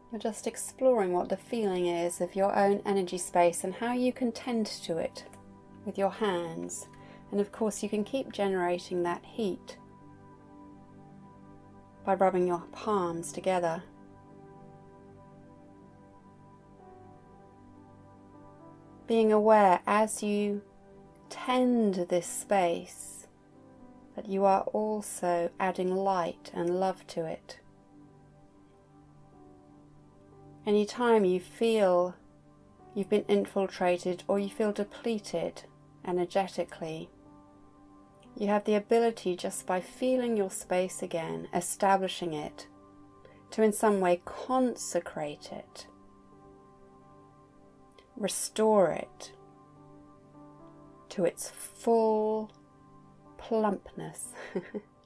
You're just exploring what the feeling is of your own energy space and how you can tend to it with your hands. And of course you can keep generating that heat by rubbing your palms together. Being aware as you tend this space that you are also adding light and love to it. Anytime you feel you've been infiltrated or you feel depleted energetically, you have the ability, just by feeling your space again, establishing it, to in some way consecrate it, restore it to its full plumpness